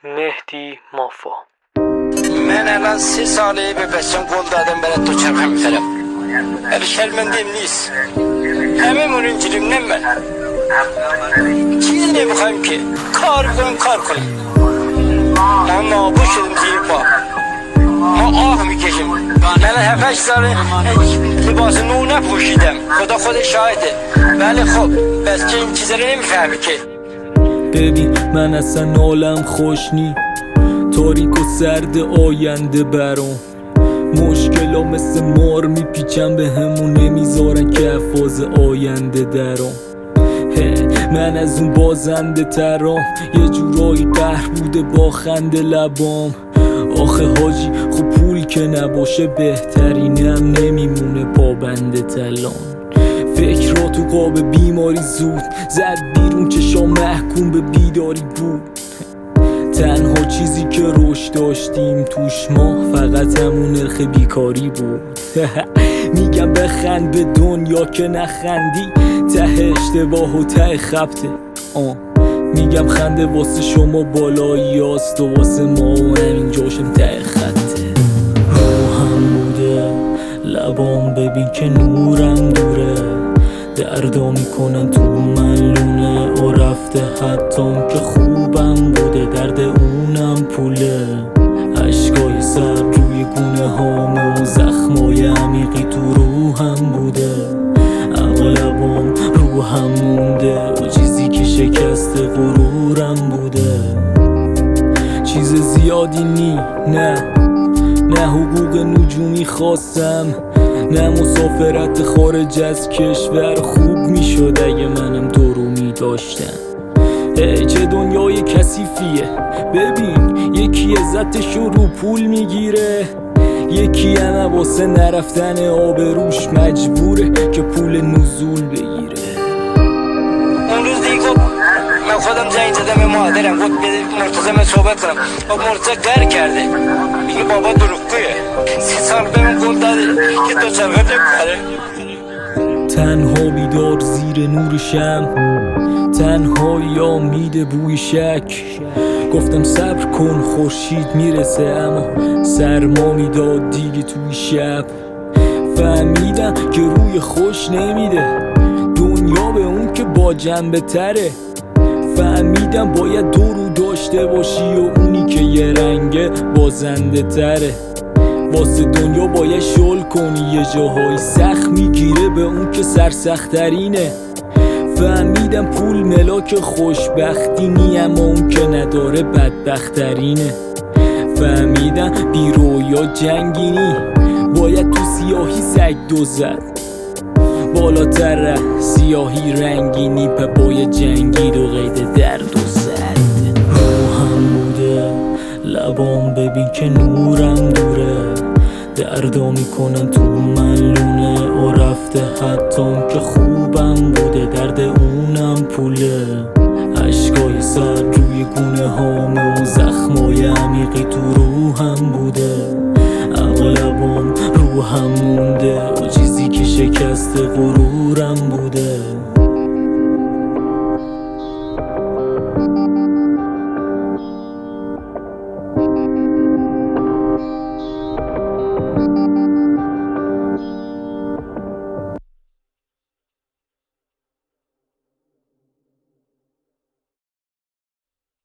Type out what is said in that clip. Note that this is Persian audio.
مهدی مافا. من الان 3 ساله به بچم قول دادم برای تو چرخه میخرم، ولی شرمنده‌ام نیست. همه مون اینجوریم من چیزی نمیخوایم که کار کنیم. ما نابود شدیم زیر پا، ما آه میکشیم. من 7-8 ساله لباس نو نپوشیدم، خدا خود شاهده. ولی خب بس که این چیزا رو نمیفهمی که. ببین من اصلا حالم خوش نی، تاریک و سرد آینده برام. مشکلا مثل مار میپیچن به همون، نمیذارن که فاز آینده درام. من از اون بازنده ترام، یه جورایی قهر بوده با خنده لبام. آخه حاجی خب پول که نباشه بهترینم نمیمونه پابنده تلان. فکر را تو قاب بیماری زود زد بیرون، چشام محکوم به بیداری بود. تنها چیزی که رشد داشتیم توش ما فقط همون نرخ بیکاری بود. میگم بخند به دنیا که نخندی، ته اشتباه و ته خبته. میگم خنده واسه شما بالایی هست و واسه ما و همین جاشم ته خطه. روحم بوده لبام، ببین که نورم دوره. دردا میکنن تو من لونه و رفته حتام که خوبم بوده. درد اونم پوله، عشقای سر روی گونه هامه و زخمای عمیقی تو روحم بوده. اغلبام روحم مونده و چیزی که شکست غرورم بوده. چیز زیادی نه حقوق نجومی خواستم، نه مسافرت خارج از کشور. خوب میشد اگه منم تو رو میداشتم. چه دنیای کثیفیه، ببین یکی عزتشو رو پول میگیره، یکی هم واسه نرفتن آبروش مجبوره که پول نزول بگیره. اون روز دیگه من خودم زنگ زدم به مادرم، گفت بده مرتضی من صحبت کنم. با مرتضی قهر کرده، میگه بابا دروغگویه. 3 سال به من قول داده که تو چرخه نمیخره. تنها بیدار زیر نور شم، تنهایی امید بوی شک. گفتم صبر کن خورشید میرسه، اما سرما میداد دیگه توی شب. فهمیدم که روی خوش نمیده دنیا به اون که با جنبه تره. فهمیدم باید 2 رو داشته باشی و اونی که یه رنگه بازنده تره. واسه دنیا باید شل کنی، یه جاهای سخت میگیره به اون که سرسخترینه. فهمیدم پول ملاک خوشبختی نی، اما اون که نداره بدبخترینه. فهمیدم بی رویا جنگینی، باید تو سیاهی سگ دو زد. بالاتر سیاهی رنگینی، پای جنگید و قید درد و زد. روحم بوده لبام، ببین که نورم دوره. دردا میکنن تو من لونه و رفته حتام که خوبم بوده. درد اونم پوله، عشقای سر روی گونه هامه و زخمای عمیقی تو روحم بوده. اغلبام روحم مونده و چیزی که شکست غرورم بوده.